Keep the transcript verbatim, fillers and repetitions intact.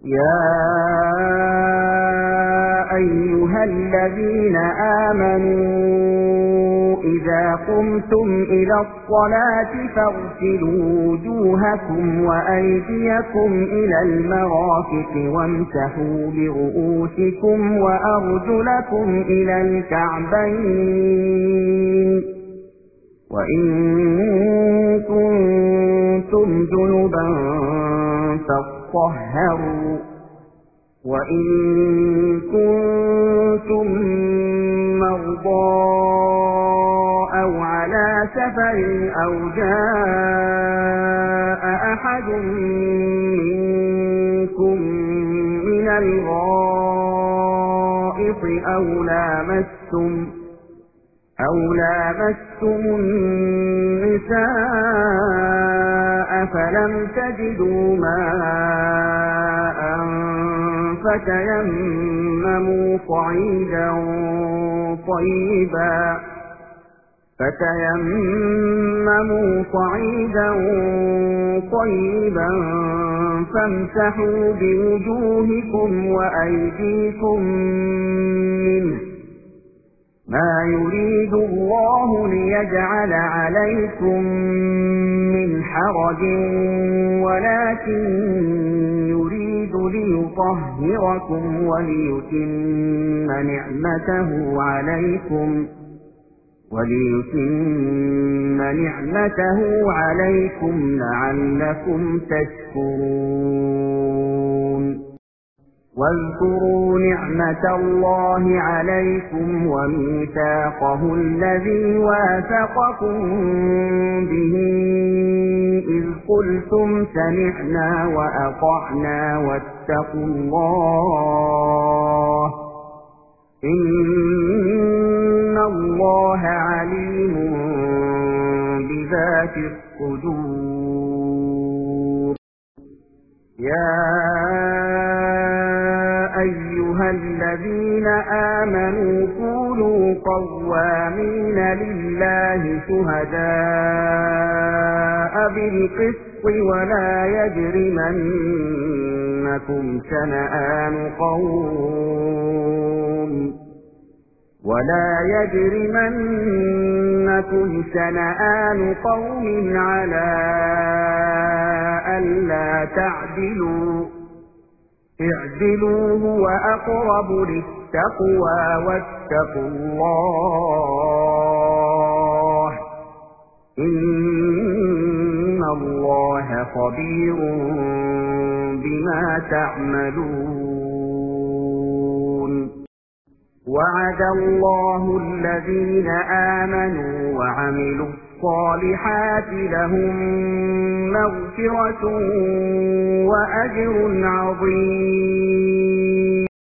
يا أيها الذين آمنوا إذا قمتم إلى الصلاة فاغسلوا وجوهكم وأيديكم إلى المرافق وامسحوا برؤوسكم وأرجلكم إلى الكعبين وإن كنتم جنبا فاطهروا وإن كنتم مرضى أو على سفر أو جاء أحد منكم من الغائط أو لامستم أو لامستم النساء فلم تجدوا ماء فتيمموا صعيدا طيبا فتيمموا صعيدا طيبا فامسحوا بوجوهكم وأيديكم منه ما يريد الله ليجعل عليكم من حرج ولكن يريد ليطهركم وليتم نعمته عليكم وليتم نعمته عليكم لعلكم تشكرون واذكروا نعمة الله عليكم وميثاقه الذي واثقكم به إذ قلتم سمعنا وأطعنا واتقوا الله إن الله عليم بذات الصدور. يا أيها الذين آمنوا كونوا قوامين لله شهداء بالقسط ولا يجرمنكم شنآن قوم ولا يجرمنكم شنآن قوم على ألا تعدلوا اعدلوا هو أقرب للتقوى واتقوا الله إن الله خبير بما تعملون. وعد الله الذين آمنوا وعملوا الصالحات لهم مغفرة وأجر عظيم.